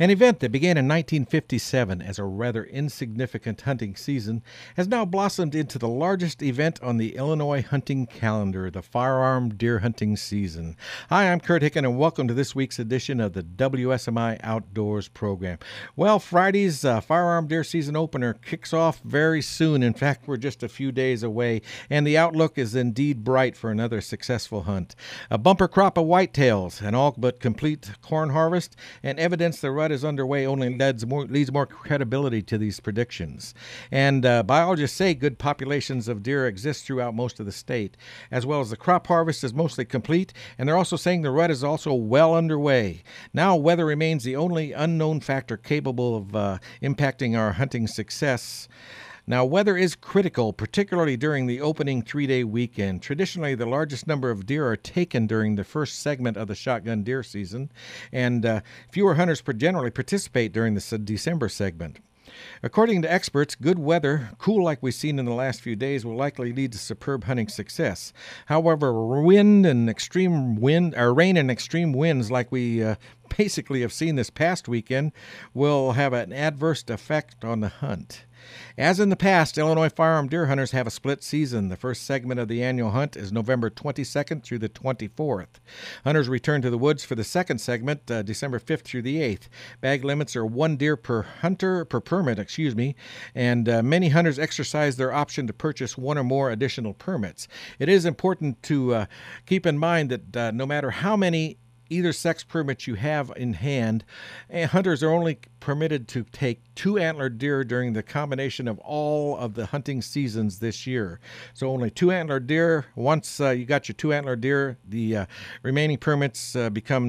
An event that began in 1957 as a rather insignificant hunting season has now blossomed into the largest event on the Illinois hunting calendar, the firearm deer hunting season. Hi, I'm Kurt Hicken, and welcome to this week's edition of the WSMI Outdoors program. Well, Friday's firearm deer season opener kicks off very soon. In fact, we're just a few days away, and the outlook is indeed bright for another successful hunt. A bumper crop of whitetails, an all but complete corn harvest, and evidence the rut is underway only leads more credibility to these predictions. And biologists say good populations of deer exist throughout most of the state, as well as the crop harvest is mostly complete, and they're also saying the rut is also well underway. Now, weather remains the only unknown factor capable of impacting our hunting success. Now, weather is critical, particularly during the opening three-day weekend. Traditionally, the largest number of deer are taken during the first segment of the shotgun deer season, and fewer hunters generally participate during the December segment. According to experts, good weather, cool like we've seen in the last few days, will likely lead to superb hunting success. However, rain and extreme winds like we basically have seen this past weekend will have an adverse effect on the hunt. As in the past, Illinois firearm deer hunters have a split season. The first segment of the annual hunt is November 22nd through the 24th. Hunters return to the woods for the second segment, December 5th through the 8th. Bag limits are one deer per permit, and many hunters exercise their option to purchase one or more additional permits. It is important to keep in mind that no matter how many either sex permits you have in hand, hunters are only permitted to take two antlered deer during the combination of all of the hunting seasons this year. So only two antlered deer. Once you got your two antlered deer, the remaining permits become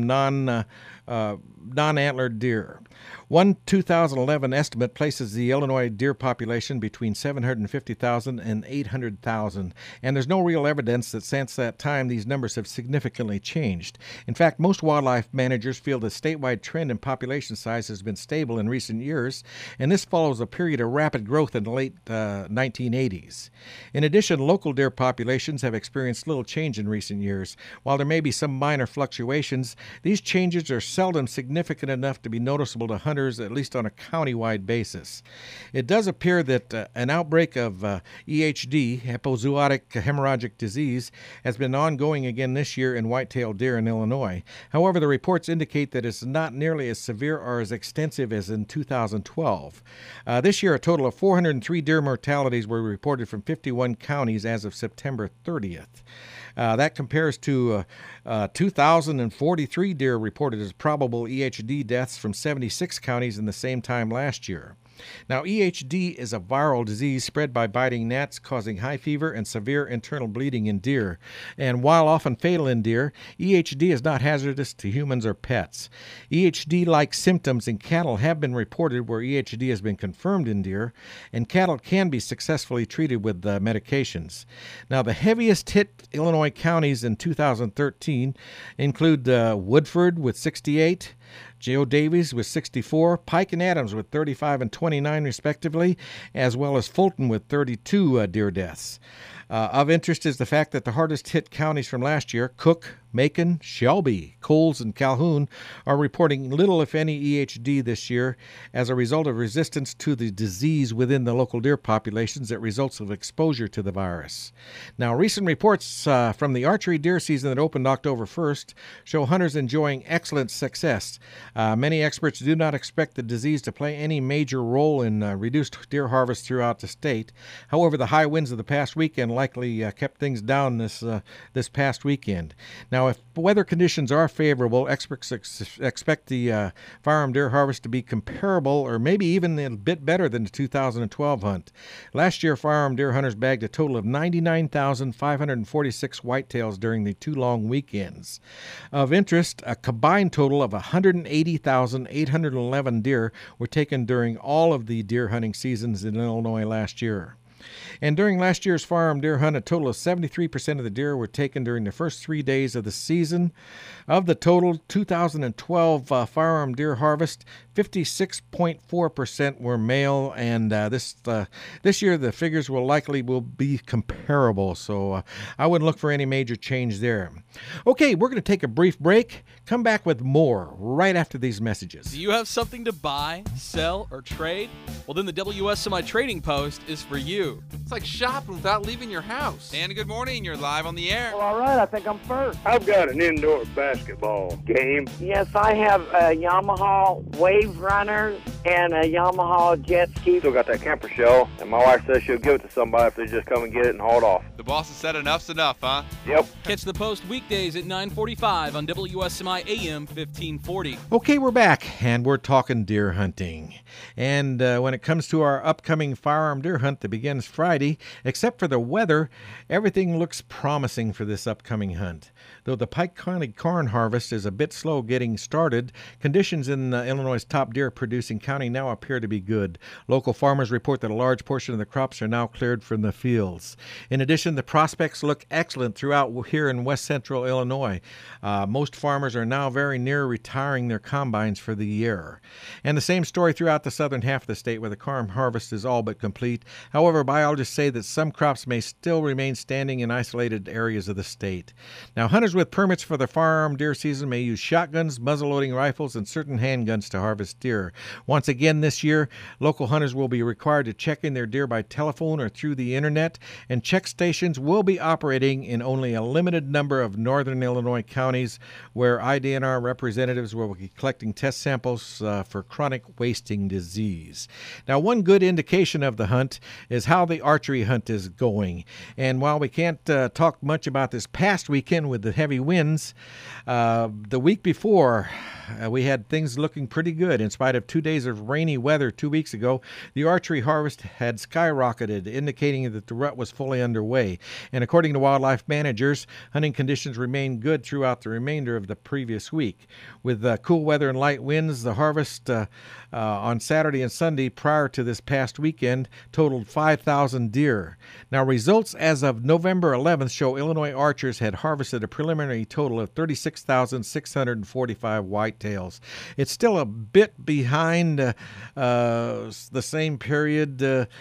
non-antlered deer. One 2011 estimate places the Illinois deer population between 750,000 and 800,000, and there's no real evidence that since that time these numbers have significantly changed. In fact, most wildlife managers feel the statewide trend in population size has been stable in recent years, and this follows a period of rapid growth in the late 1980s. In addition, local deer populations have experienced little change in recent years. While there may be some minor fluctuations, these changes are seldom significant enough to be noticeable to hunters, at least on a county-wide basis. It does appear that an outbreak of EHD, epizootic hemorrhagic disease, has been ongoing again this year in white-tailed deer in Illinois. However, the reports indicate that it's not nearly as severe or as extensive as in 2012. This year, a total of 403 deer mortalities were reported from 51 counties as of September 30th. That compares to 2,043 deer reported as probable EHD deaths from 76 counties in the same time last year. Now, EHD is a viral disease spread by biting gnats, causing high fever and severe internal bleeding in deer. And while often fatal in deer, EHD is not hazardous to humans or pets. EHD-like symptoms in cattle have been reported where EHD has been confirmed in deer, and cattle can be successfully treated with medications. Now, the heaviest hit Illinois counties in 2013 include Woodford with 68, Joe Davies with 64, Pike and Adams with 35 and 29 respectively, as well as Fulton with 32 deer deaths. Of interest is the fact that the hardest hit counties from last year, Cook, Macon, Shelby, Coles, and Calhoun, are reporting little, if any, EHD this year as a result of resistance to the disease within the local deer populations that results of exposure to the virus. Now, recent reports from the archery deer season that opened October 1st show hunters enjoying excellent success. Many experts do not expect the disease to play any major role in reduced deer harvest throughout the state. However, the high winds of the past weekend likely kept things down this past weekend. Now, if weather conditions are favorable, experts expect the firearm deer harvest to be comparable or maybe even a bit better than the 2012 hunt. Last year, firearm deer hunters bagged a total of 99,546 whitetails during the two long weekends. Of interest, a combined total of 180,811 deer were taken during all of the deer hunting seasons in Illinois last year. And during last year's firearm deer hunt, a total of 73% of the deer were taken during the first 3 days of the season. Of the total 2012 firearm deer harvest, 56.4% were male, and this year the figures will be comparable, so I wouldn't look for any major change there. Okay, we're going to take a brief break. Come back with more right after these messages. Do you have something to buy, sell, or trade? Well, then the WSMI Trading Post is for you. It's like shopping without leaving your house. Dan, good morning. You're live on the air. Well, all right. I think I'm first. I've got an indoor basketball game. Yes, I have a Yamaha Wave Runner and a Yamaha jet ski. Still got that camper shell, and my wife says she'll give it to somebody if they just come and get it and haul it off. The boss has said enough's enough, huh? Yep. Catch the Post weekdays at 9:45 on WSMI AM 1540. Okay, we're back, and we're talking deer hunting. And when it comes to our upcoming firearm deer hunt that begins Friday, except for the weather, everything looks promising for this upcoming hunt. Though the Pike County corn harvest is a bit slow getting started, conditions in Illinois' top deer-producing county now appear to be good. Local farmers report that a large portion of the crops are now cleared from the fields. In addition, the prospects look excellent throughout here in west central Illinois. Most farmers are now very near retiring their combines for the year. And the same story throughout the southern half of the state, where the corn harvest is all but complete. However, biologists say that some crops may still remain standing in isolated areas of the state. Now, hunters with permits for the firearm deer season may use shotguns, muzzle-loading rifles, and certain handguns to harvest deer. Once again this year, local hunters will be required to check in their deer by telephone or through the internet, and check stations will be operating in only a limited number of northern Illinois counties where IDNR representatives will be collecting test samples for chronic wasting disease. Now, one good indication of the hunt is how the archery hunt is going. And while we can't talk much about this past weekend with the heavy winds, the week before we had things looking pretty good. In spite of 2 days of rainy weather 2 weeks ago, the archery harvest had skyrocketed, indicating that the rut was fully underway. And according to wildlife managers, hunting conditions remained good throughout the remainder of the previous week. With cool weather and light winds, the harvest on Saturday and Sunday prior to this past weekend totaled 5,000 deer. Now, results as of November 11th show Illinois archers had harvested a preliminary total of 36,645 whitetails. It's still a bit behind the same period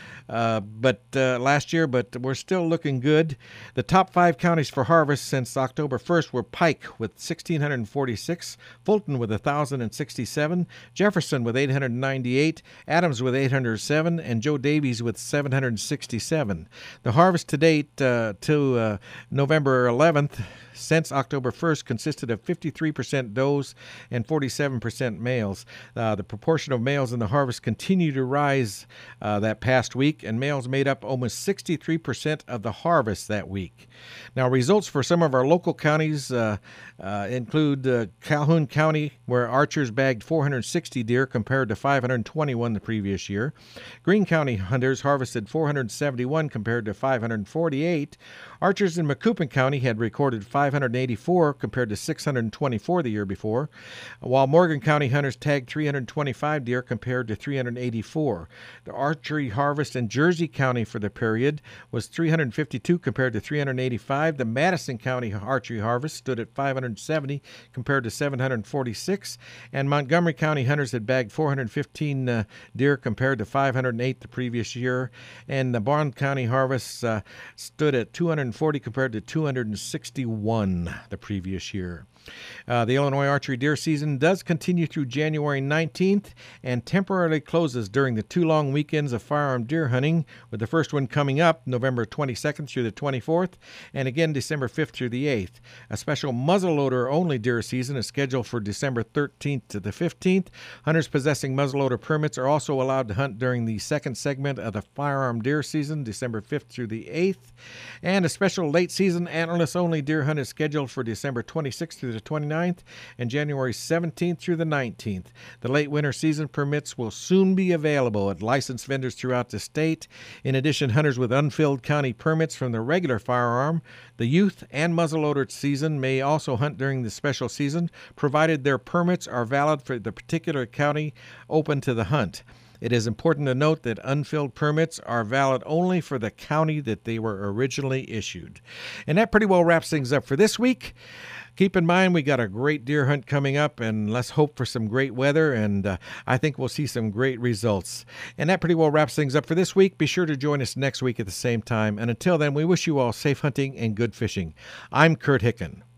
last year, but we're still looking good. The top 5 counties for harvest since October 1st were Pike with 1,646, Fulton with 1,067, Jefferson with 898, Adams with 807, and Joe Davies with 767. The harvest to date to November 11th since October 1st consisted of 53% does and 47% males. The proportion of males in the harvest continued to rise that past week, and males made up almost 63% of the harvest that week. Now, results for some of our local counties include Calhoun County, where archers bagged 460 deer compared to 521 the previous year. Greene County hunters harvested 471 compared to 548. Archers in Macoupin County had recorded 584 compared to 624 the year before, while Morgan County hunters tagged 325 deer compared to 384. The archery harvest in Jersey County for the period was 352 compared to 385. The Madison County archery harvest stood at 570 compared to 746, and Montgomery County hunters had bagged 415 deer compared to 508 the previous year, and the Bond County harvest stood at 240 compared to 261 the previous year. The Illinois archery deer season does continue through January 19th and temporarily closes during the 2 long weekends of firearm deer hunting, with the first one coming up November 22nd through the 24th, and again December 5th through the 8th. A special muzzleloader-only deer season is scheduled for December 13th to the 15th. Hunters possessing muzzleloader permits are also allowed to hunt during the second segment of the firearm deer season, December 5th through the 8th. And a special late-season antlerless-only deer hunt is scheduled for December 26th through the 29th and January 17th through the 19th. The late winter season permits will soon be available at licensed vendors throughout the state. In addition, hunters with unfilled county permits from the regular firearm, the youth, and muzzleloader season may also hunt during the special season, provided their permits are valid for the particular county open to the hunt. It is important to note that unfilled permits are valid only for the county that they were originally issued. And that pretty well wraps things up for this week. Keep in mind, we got a great deer hunt coming up, and let's hope for some great weather, and I think we'll see some great results. And that pretty well wraps things up for this week. Be sure to join us next week at the same time. And until then, we wish you all safe hunting and good fishing. I'm Kurt Hicken.